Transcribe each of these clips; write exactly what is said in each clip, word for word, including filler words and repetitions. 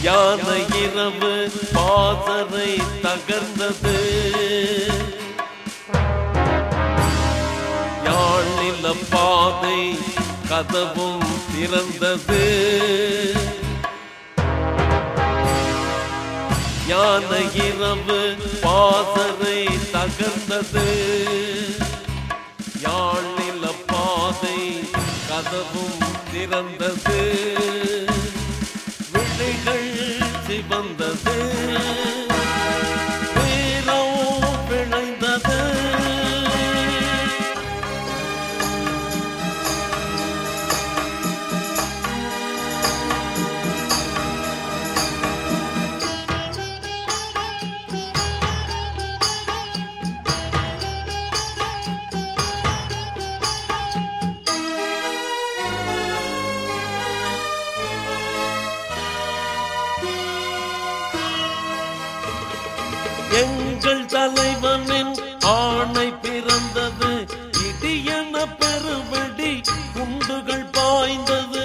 யானை இரவு பாசறை தகர்ந்தது, யாழில பாதை கதவும் திறந்தது. யானை இரவு பாசறை தகர்ந்தது, யாழில பாதை கதவும் திறந்தது. விழிகள் சிவந்தது, வீரம் விளைந்தது. எங்கள் தலைவனின் ஆணை பிறந்தது, இடியன பெருவெடி குண்டுகள் பாய்ந்தது.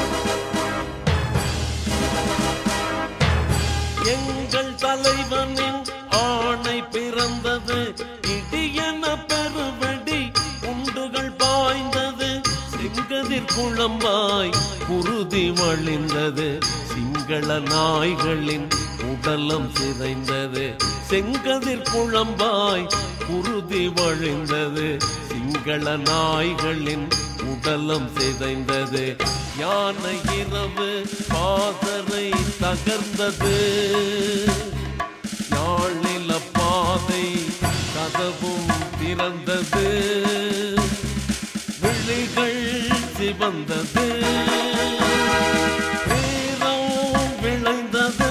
எங்கள் தலைவனின் ஆணை பிறந்தது, இடியன பெருவெடி குண்டுகள் பாய்ந்தது. செங்கதிர் குழம்பாய் குருதி வழிந்தது, சிங்கள நாய்களின் உடலம் சிதைந்தது. செங்கதிர் குழம்பாய் குருதி வழிந்தது, சிங்கள நாய்களின் உடலம் சிதைந்தது. யானை இரவு பாசறை தகர்ந்தது, யாழில பாதை கதவும் திறந்தது. விழிகள் சிவந்தது, வீரம் விளைந்தது.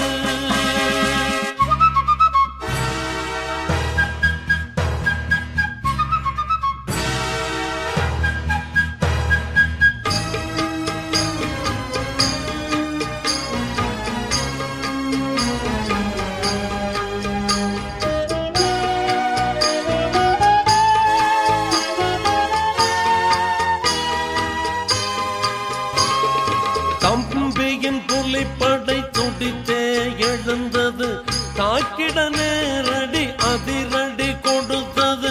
தம்பியின் புலிப்படை துடித்தே எழுந்தது, தாக்கிட நேரடி அதிரடி கொடுத்தது.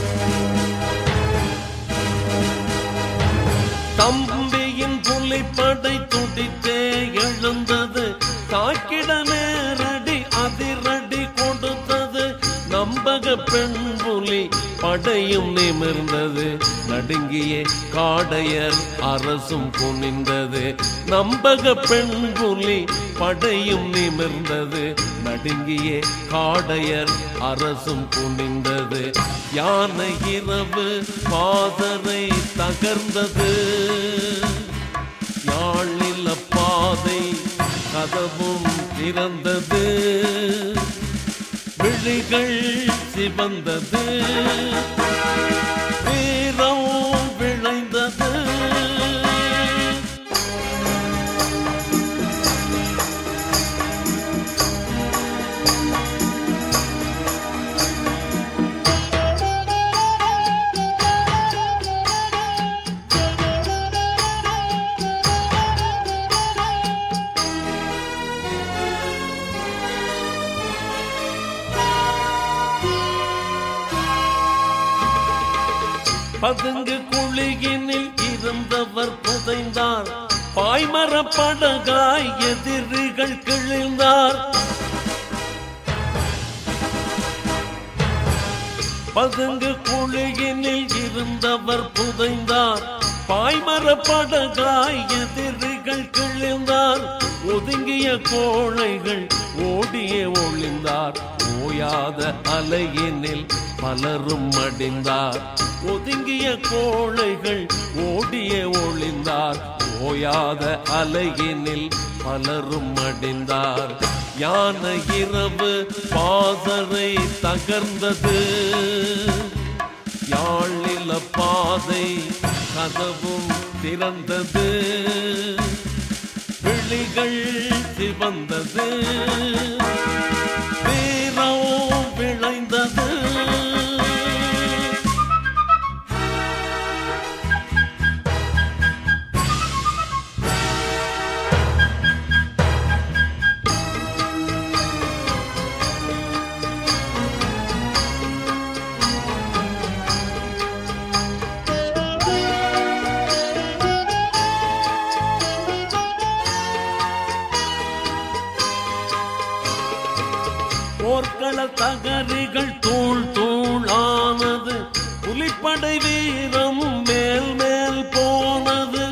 தம்பியின் புலிப்படை துடித்தே எழுந்தது, தாக்கிட நேரடி அதிரடி கொடுத்தது. நம்பக பெண் புலி படையும் நிமிர்ந்தது, நடுங்கியே காடையர் அரசும் குனிந்தது. நம்பக பெண் புலி படையும் நிமிர்ந்தது, நடுங்கியே காடையர் அரசும் குனிந்தது. யானை இரவு பாசறை தகர்ந்தது, யாழில பாதை கதவும் திறந்தது. விழிகள் சிவந்தது, வீரம் விளைந்தது. பதுங்கு குழியினில் இருந்தவர் புதைந்தார், பாய்மர படகாய் எதிரிகள் கிழிந்தார். பதுங்கு குழியினில் இருந்தவர் புதைந்தார், பாய்மர படகாய் எதிரிகள் கிழிந்தார். ஒதுங்கிய கோழைகள் ஓடியே ஒளிந்தார், ஓயாத அலையினில் பலரும் மடிந்தார். ஒதுங்கிய கோழைகள் ஓடியே ஒளிந்தார், ஓயாத அலையினில் பலரும் மடிந்தார். யானை இரவு பாசறை தகர்ந்தது, யாழில பாதை கதவும் திறந்தது. விழிகள் சிவந்தது, வீரம் விளைந்தது. போர்க்கள தகரிகள் தூள் தூளானது புலிப்படை வீரம் மேல் மேல் போனது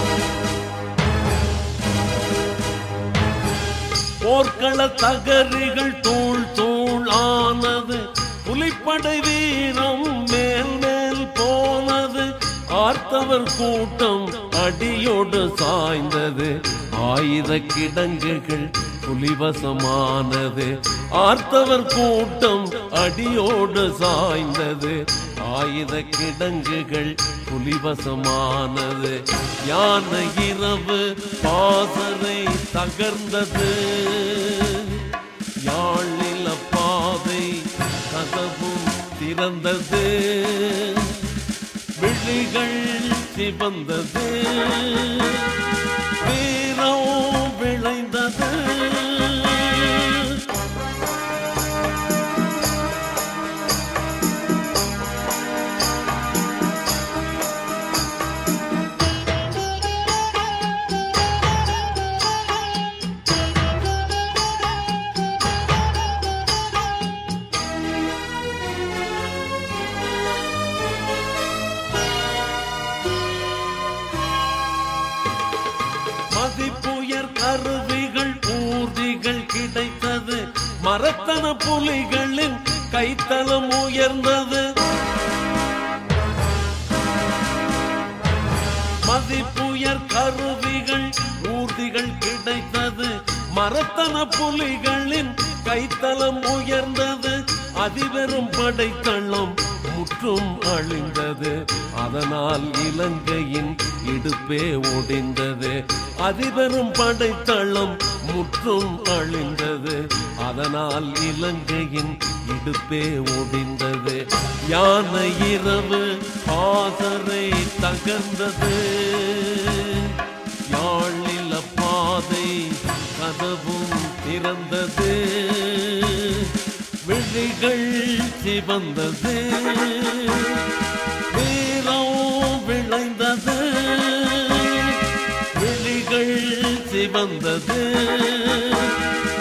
போர்க்கள தகரிகள் தூள் தூளானது புலிப்படை வீரம் மேல் மேல் போனது ஆர்த்தவர் கூட்டம் அடியோடு சாய்ந்தது ஆயுத கிடங்குகள் புலிவசமானது ஆர்த்தவர் கூட்டம் அடியோடு சாய்ந்தது ஆயுத கிடங்குகள் புலிவசமானது யானை இரவு பாசறை தகர்ந்தது யாழில பாதை கதவும் திறந்தது விழிகள் சிவந்தது வீரம் விளைந்தது மதிப்புயர் கருவிகள் ஊர்திகள் கிடைத்தது மரத்தன புலிகளின் கைத்தலம் உயர்ந்தது மதிப்புயர் கருவிகள் ஊர்திகள் கிடைத்தது மரத்தன புலிகளின் கைத்தலம் உயர்ந்தது அதிபெரும் படைத்தளம் முற்றும் அழிந்தது அதனால் இலங்கையின் இடுப்பே ஒடிந்தது அதிபெரும் படைத்தளம் முற்றும் அழிந்தது அதனால் இலங்கையின் இடுப்பே ஒடிந்தது யானை இரவு பாசறை தகர்ந்தது யாழில பாதை கதவும் திறந்தது விழிகள் சிவந்தது வீரம் விளைந்தது விழிகள் சிவந்தது